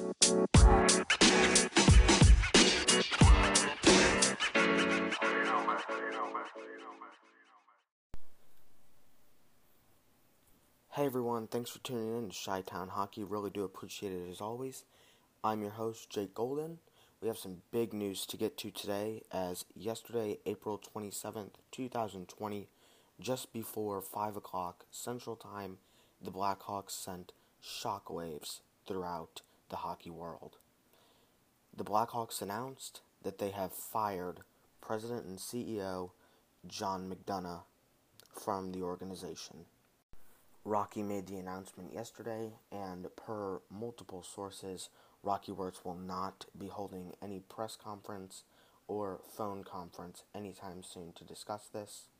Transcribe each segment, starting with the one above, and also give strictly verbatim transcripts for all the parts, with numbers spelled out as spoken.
Hey everyone, thanks for tuning in to Chi-Town Hockey. Really do appreciate it as always. I'm your host, Jake Golden. We have some big news to get to today, as yesterday, April twenty-seventh, twenty twenty, just before five o'clock Central Time, the Blackhawks sent shockwaves throughout the hockey world. The Blackhawks announced that they have fired President and C E O John McDonough from the organization. Rocky made the announcement yesterday, and per multiple sources, Rocky Wirtz will not be holding any press conference or phone conference anytime soon to discuss this.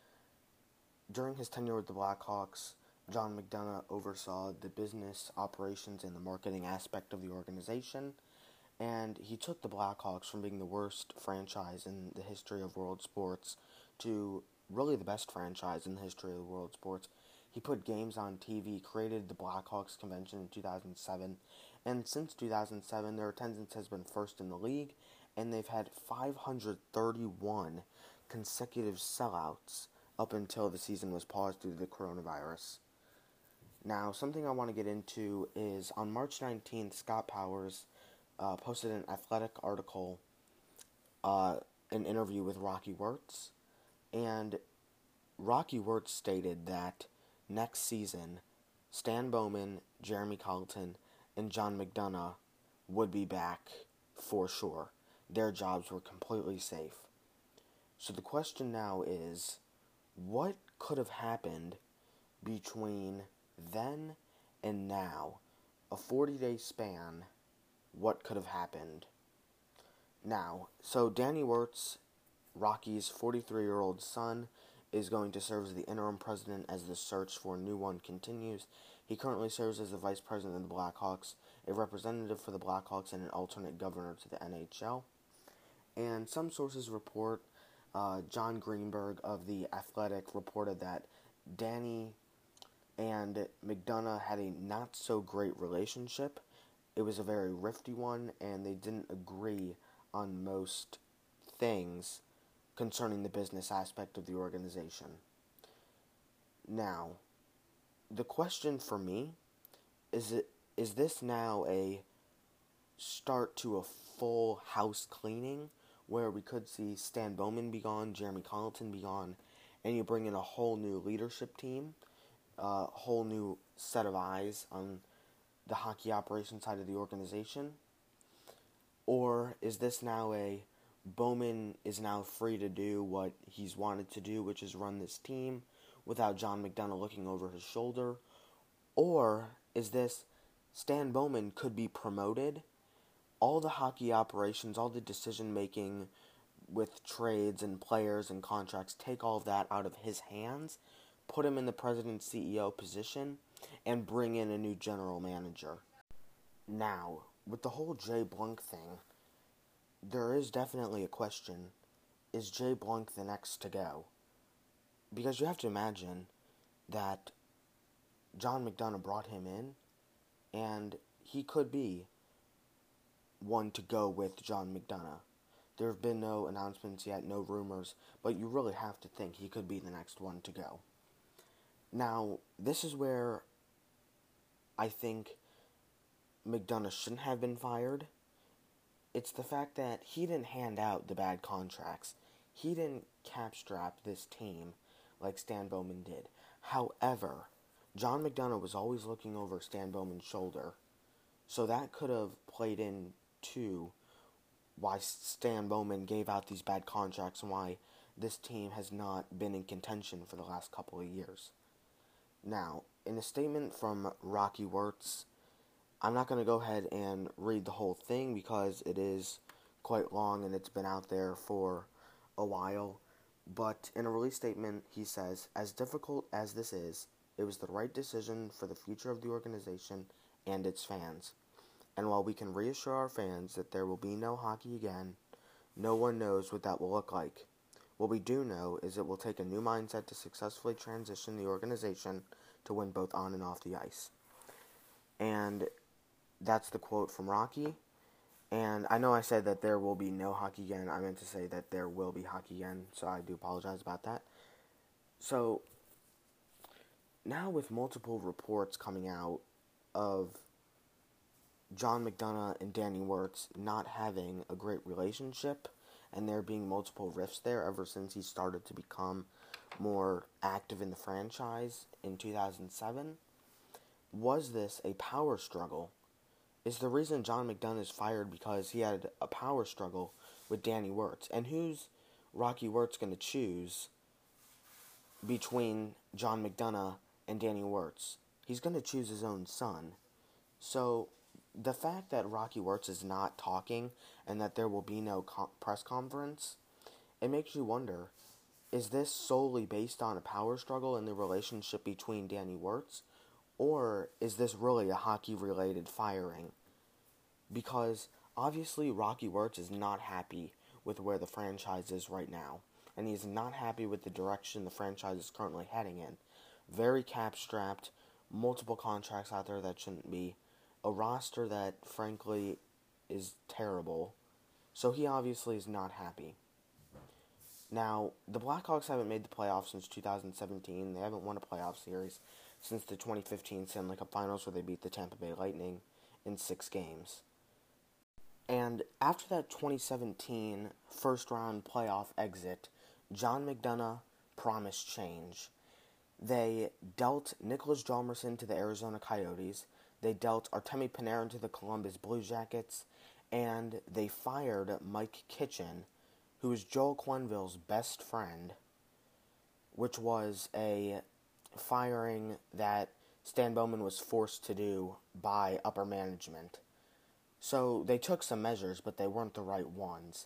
During his tenure with the Blackhawks, John McDonough oversaw the business operations and the marketing aspect of the organization, and he took the Blackhawks from being the worst franchise in the history of world sports to really the best franchise in the history of world sports. He put games on T V, created the Blackhawks convention in two thousand seven, and since two thousand seven, their attendance has been first in the league, and they've had five hundred thirty-one consecutive sellouts up until the season was paused due to the coronavirus. Now, something I want to get into is on March nineteenth, Scott Powers uh, posted an Athletic article, uh, an interview with Rocky Wirtz, and Rocky Wirtz stated that next season, Stan Bowman, Jeremy Colleton, and John McDonough would be back for sure. Their jobs were completely safe. So the question now is, what could have happened between then and now? A forty-day span, what could have happened? Now, so Danny Wirtz, Rocky's forty-three-year-old son, is going to serve as the interim president as the search for a new one continues. He currently serves as the vice president of the Blackhawks, a representative for the Blackhawks, and an alternate governor to the N H L. And some sources report, uh, John Greenberg of The Athletic reported that Danny and McDonough had a not-so-great relationship. It was a very rifty one, and they didn't agree on most things concerning the business aspect of the organization. Now, the question for me is it is this now a start to a full house cleaning where we could see Stan Bowman be gone, Jeremy Colleton be gone, and you bring in a whole new leadership team, a whole new set of eyes on the hockey operation side of the organization? Or is this now a Bowman is now free to do what he's wanted to do, which is run this team without John McDonough looking over his shoulder? Or is this Stan Bowman could be promoted, all the hockey operations, all the decision making with trades and players and contracts, take all of that out of his hands, put him in the president C E O position, and bring in a new general manager? Now, with the whole Jay Blunk thing, there is definitely a question, is Jay Blunk the next to go? Because you have to imagine that John McDonough brought him in, and he could be one to go with John McDonough. There have been no announcements yet, no rumors, but you really have to think he could be the next one to go. Now, this is where I think McDonough shouldn't have been fired. It's the fact that he didn't hand out the bad contracts. He didn't capstrap this team like Stan Bowman did. However, John McDonough was always looking over Stan Bowman's shoulder, so that could have played into why Stan Bowman gave out these bad contracts and why this team has not been in contention for the last couple of years. Now, in a statement from Rocky Wirtz, I'm not going to go ahead and read the whole thing because it is quite long and it's been out there for a while. But in a release statement, he says, "As difficult as this is, it was the right decision for the future of the organization and its fans. And while we can reassure our fans that there will be no hockey again, no one knows what that will look like. What we do know is it will take a new mindset to successfully transition the organization to win both on and off the ice." And that's the quote from Rocky. And I know I said that there will be no hockey again. I meant to say that there will be hockey again, so I do apologize about that. So, now with multiple reports coming out of John McDonough and Danny Wirtz not having a great relationship, and there being multiple rifts there ever since he started to become more active in the franchise in two thousand seven, was this a power struggle? Is the reason John McDonough is fired because he had a power struggle with Danny Wirtz? And who's Rocky Wirtz going to choose between John McDonough and Danny Wirtz? He's going to choose his own son. So, the fact that Rocky Wirtz is not talking and that there will be no co- press conference, it makes you wonder, is this solely based on a power struggle in the relationship between Danny Wirtz, or is this really a hockey-related firing? Because obviously Rocky Wirtz is not happy with where the franchise is right now, and he's not happy with the direction the franchise is currently heading in. Very cap-strapped, multiple contracts out there that shouldn't be, a roster that, frankly, is terrible. So he obviously is not happy. Now, the Blackhawks haven't made the playoffs since two thousand seventeen. They haven't won a playoff series since the twenty fifteen Stanley Cup Finals, where they beat the Tampa Bay Lightning in six games. And after that twenty seventeen first-round playoff exit, John McDonough promised change. They dealt Nicholas Hjalmarsson to the Arizona Coyotes. They dealt Artemi Panarin to the Columbus Blue Jackets, and they fired Mike Kitchen, who is Joel Quenneville's best friend, which was a firing that Stan Bowman was forced to do by upper management. So they took some measures, but they weren't the right ones.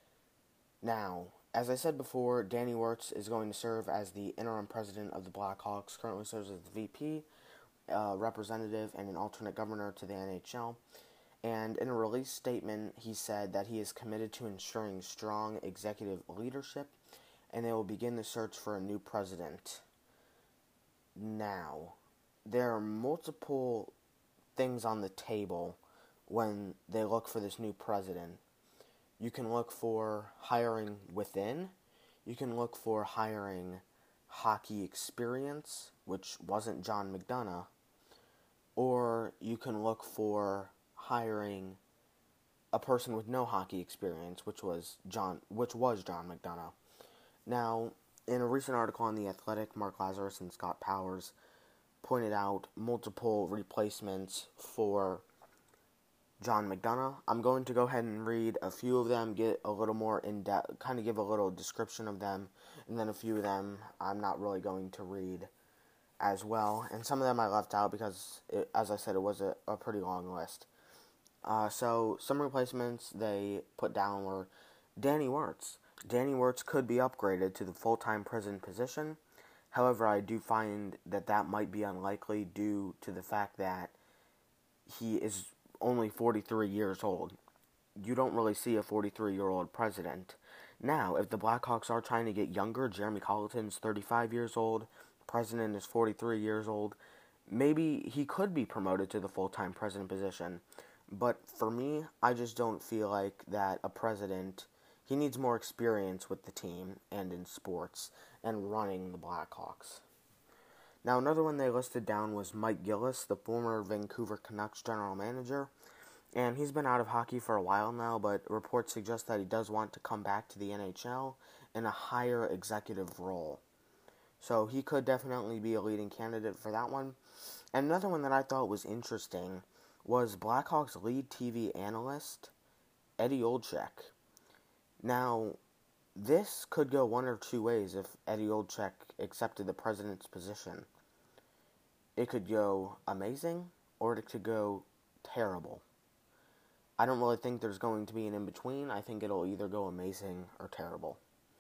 Now, as I said before, Danny Wirtz is going to serve as the interim president of the Blackhawks, currently serves as the V P, Uh, representative and an alternate governor to the N H L, and in a release statement he said that he is committed to ensuring strong executive leadership, and they will begin the search for a new president. Now, there are multiple things on the table when they look for this new president. You can look for hiring within, you can look for hiring hockey experience, which wasn't John McDonough, or you can look for hiring a person with no hockey experience, which was John, which was John McDonough. Now, in a recent article on The Athletic, Mark Lazarus and Scott Powers pointed out multiple replacements for John McDonough. I'm going to go ahead and read a few of them, get a little more in-depth, kind of give a little description of them, and then a few of them I'm not really going to read as well. And some of them I left out because, it, as I said, it was a, a pretty long list. Uh, so, some replacements they put down were Danny Wirtz. Danny Wirtz could be upgraded to the full-time president position. However, I do find that that might be unlikely due to the fact that he is only forty-three years old. You don't really see a forty-three-year-old president. Now, if the Blackhawks are trying to get younger, Jeremy Colleton's thirty-five years old, the president is forty-three years old, maybe he could be promoted to the full-time president position. But for me, I just don't feel like that a president, he needs more experience with the team and in sports and running the Blackhawks. Now, another one they listed down was Mike Gillis, the former Vancouver Canucks general manager. And he's been out of hockey for a while now, but reports suggest that he does want to come back to the N H L in a higher executive role. So he could definitely be a leading candidate for that one. And another one that I thought was interesting was Blackhawks lead T V analyst, Eddie Olczyk. Now, this could go one or two ways if Eddie Olczyk accepted the president's position. It could go amazing, or it could go terrible. I don't really think there's going to be an in-between. I think it'll either go amazing or terrible.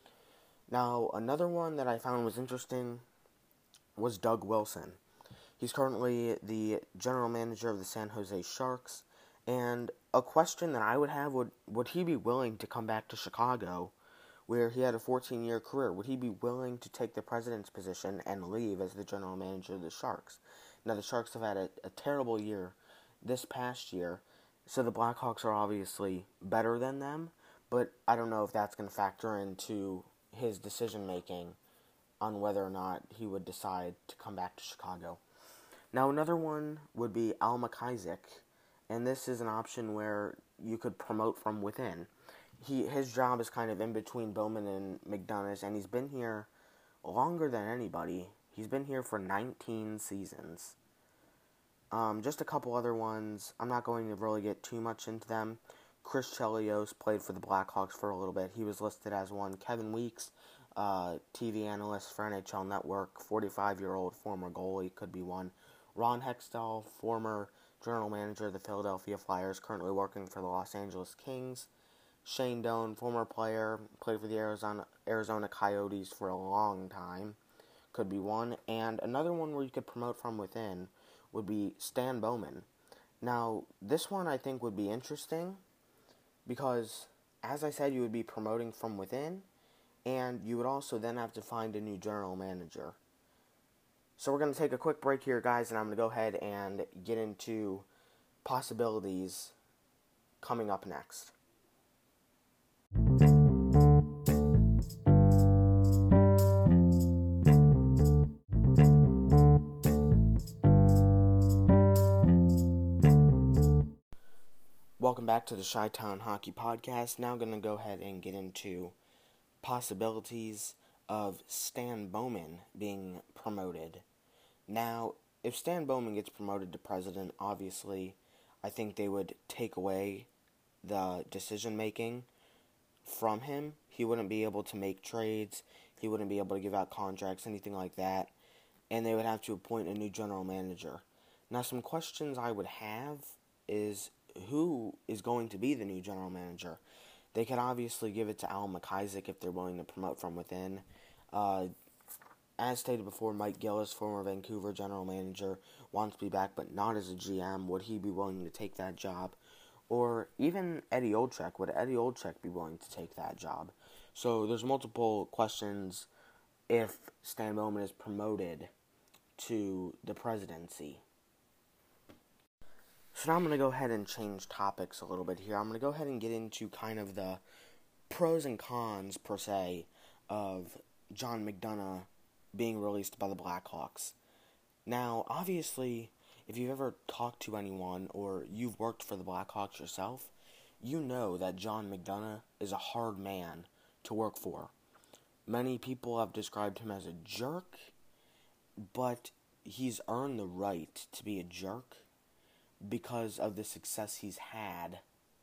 Now, another one that I found was interesting was Doug Wilson. He's currently the general manager of the San Jose Sharks, and a question that I would have, would, would he be willing to come back to Chicago, where he had a fourteen-year career? Would he be willing to take the president's position and leave as the general manager of the Sharks? Now, the Sharks have had a, a terrible year this past year. So the Blackhawks are obviously better than them, but I don't know if that's going to factor into his decision making on whether or not he would decide to come back to Chicago. Now another one would be Al McIsaac, and this is an option where you could promote from within. He his job is kind of in between Bowman and McDonough, and he's been here longer than anybody. He's been here for nineteen seasons. Um, just a couple other ones. I'm not going to really get too much into them. Chris Chelios played for the Blackhawks for a little bit. He was listed as one. Kevin Weeks, uh, T V analyst for N H L Network, forty-five-year-old former goalie, could be one. Ron Hextall, former general manager of the Philadelphia Flyers, currently working for the Los Angeles Kings. Shane Doan, former player, played for the Arizona Arizona Coyotes for a long time, could be one. And another one where you could promote from within would be Stan Bowman. Now, this one I think would be interesting because, as I said, you would be promoting from within, and you would also then have to find a new general manager. So we're going to take a quick break here, guys, and I'm going to go ahead and get into possibilities coming up next. Welcome back to the Chi-Town Hockey Podcast. Now I'm going to go ahead and get into possibilities of Stan Bowman being promoted. Now, if Stan Bowman gets promoted to president, obviously, I think they would take away the decision-making from him. He wouldn't be able to make trades. He wouldn't be able to give out contracts, anything like that. And they would have to appoint a new general manager. Now, some questions I would have is, who is going to be the new general manager? They could obviously give it to Al McIsaac if they're willing to promote from within. Uh, as stated before, Mike Gillis, former Vancouver general manager, wants to be back, but not as a G M. Would he be willing to take that job? Or even Eddie Olczyk. Would Eddie Olczyk be willing to take that job? So there's multiple questions if Stan Bowman is promoted to the presidency. So now I'm going to go ahead and change topics a little bit here. I'm going to go ahead and get into kind of the pros and cons, per se, of John McDonough being released by the Blackhawks. Now, obviously, if you've ever talked to anyone or you've worked for the Blackhawks yourself, you know that John McDonough is a hard man to work for. Many people have described him as a jerk, but he's earned the right to be a jerk because of the success he's had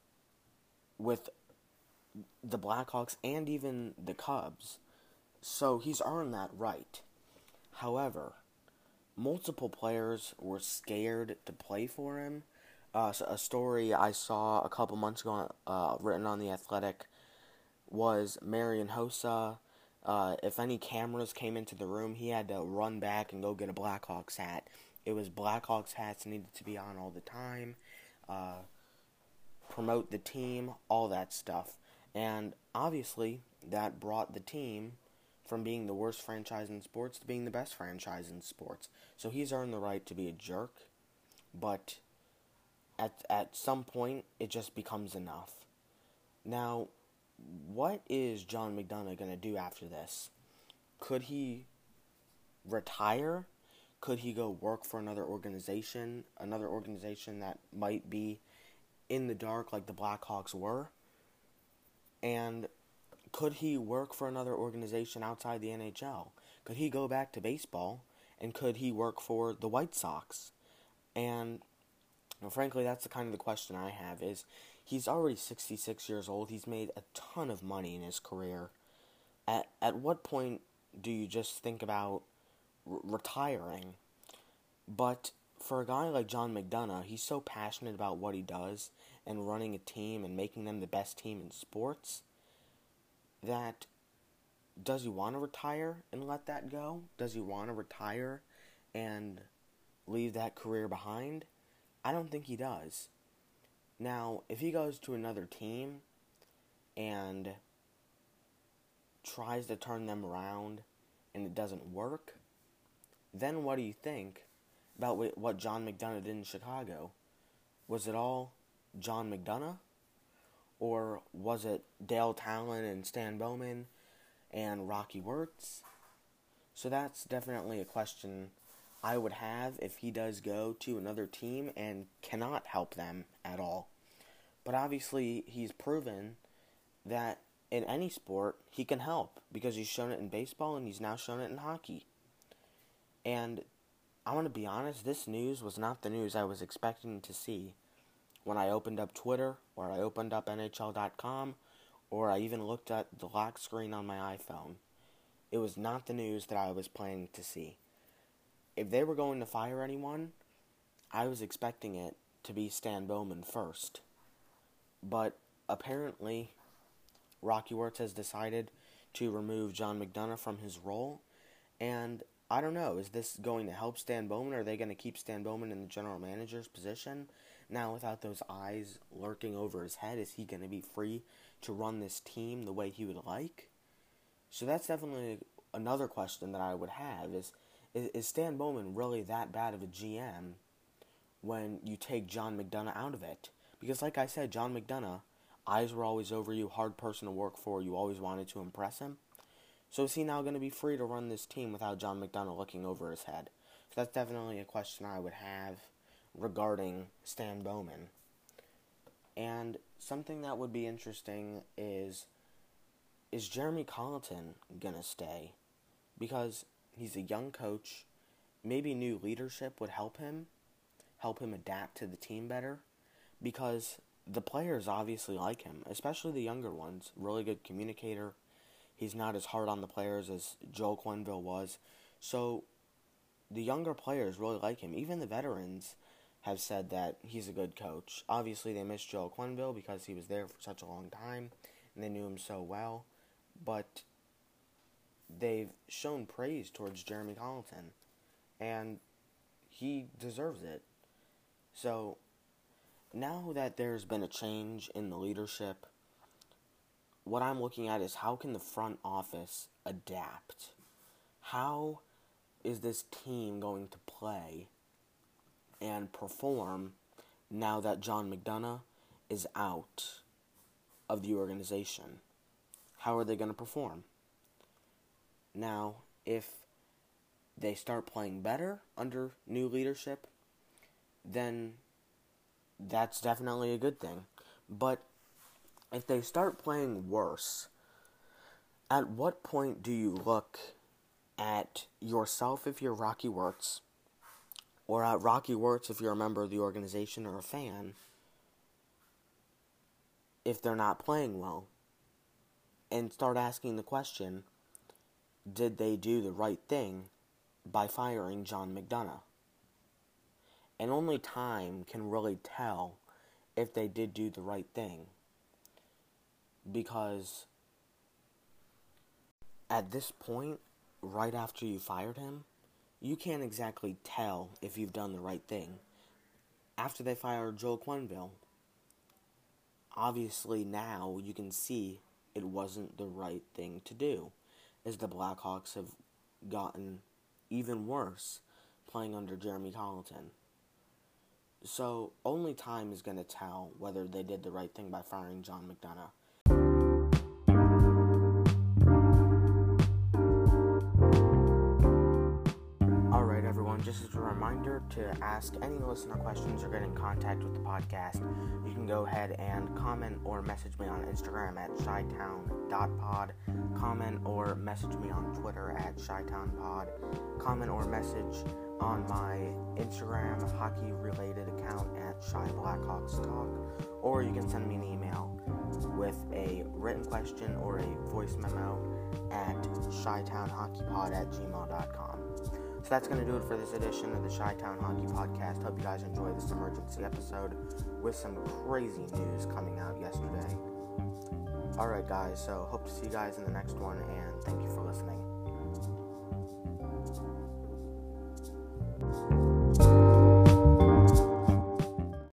with the Blackhawks and even the Cubs. So he's earned that right. However, multiple players were scared to play for him. Uh, so a story I saw a couple months ago, uh, written on The Athletic, was Marian Hossa. Uh, if any cameras came into the room, he had to run back and go get a Blackhawks hat. It was Blackhawks hats needed to be on all the time, uh, promote the team, all that stuff. And obviously, that brought the team from being the worst franchise in sports to being the best franchise in sports. So he's earned the right to be a jerk, but at at some point, it just becomes enough. Now, what is John McDonough going to do after this? Could he retire? Could he go work for another organization, another organization that might be in the dark like the Blackhawks were? And could he work for another organization outside the N H L? Could he go back to baseball? And could he work for the White Sox? And well, frankly, that's the kind of the question I have is, he's already sixty-six years old. He's made a ton of money in his career. At at what point do you just think about r- retiring? But for a guy like John McDonough, he's so passionate about what he does and running a team and making them the best team in sports that, does he want to retire and let that go? Does he want to retire and leave that career behind? I don't think he does. Now, if he goes to another team and tries to turn them around and it doesn't work, then what do you think about what John McDonough did in Chicago? Was it all John McDonough? Or was it Dale Talon and Stan Bowman and Rocky Wirtz? So that's definitely a question I would have if he does go to another team and cannot help them at all. But obviously, he's proven that in any sport, he can help, because he's shown it in baseball and he's now shown it in hockey. And I want to be honest, this news was not the news I was expecting to see when I opened up Twitter, or I opened up N H L dot com, or I even looked at the lock screen on my iPhone. It was not the news that I was planning to see. If they were going to fire anyone, I was expecting it to be Stan Bowman first. But apparently, Rocky Wirtz has decided to remove John McDonough from his role. And I don't know, is this going to help Stan Bowman, or are they going to keep Stan Bowman in the general manager's position? Now, without those eyes lurking over his head, is he going to be free to run this team the way he would like? So that's definitely another question that I would have, is, is, is Stan Bowman really that bad of a G M when you take John McDonough out of it? Because like I said, John McDonough, eyes were always over you, hard person to work for, you always wanted to impress him. So is he now going to be free to run this team without John McDonough looking over his head? So that's definitely a question I would have regarding Stan Bowman. And something that would be interesting is, is Jeremy Colleton going to stay? Because he's a young coach. Maybe new leadership would help him, help him adapt to the team better. Because the players obviously like him, especially the younger ones. Really good communicator. He's not as hard on the players as Joel Quenneville was. So the younger players really like him. Even the veterans have said that he's a good coach. Obviously, they miss Joel Quenneville because he was there for such a long time and they knew him so well. But they've shown praise towards Jeremy Colleton, and he deserves it. So now that there's been a change in the leadership, what I'm looking at is, how can the front office adapt? How is this team going to play and perform now that John McDonough is out of the organization? How are they going to perform? Now, if they start playing better under new leadership, then that's definitely a good thing. But if they start playing worse, at what point do you look at yourself if you're Rocky Wirtz, or at Rocky Wirtz if you're a member of the organization or a fan, if they're not playing well, and start asking the question, did they do the right thing by firing John McDonough? And only time can really tell if they did do the right thing. Because at this point, right after you fired him, you can't exactly tell if you've done the right thing. After they fired Joel Quenneville, obviously now you can see it wasn't the right thing to do, as the Blackhawks have gotten even worse playing under Jeremy Colleton. So only time is going to tell whether they did the right thing by firing John McDonough. Alright everyone, just as a reminder to ask any listener questions or get in contact with the podcast, you can go ahead and comment or message me on Instagram at chi town dot pod, comment or message me on Twitter at chi town pod, comment or message on my Instagram hockey-related account at Chi Blackhawks Talk, or you can send me an email with a written question or a voice memo at chi town hockey pod at gmail dot com. So that's going to do it for this edition of the Chi-Town Hockey Podcast. Hope you guys enjoy this emergency episode with some crazy news coming out yesterday. Alright guys, so hope to see you guys in the next one, and thank you for listening.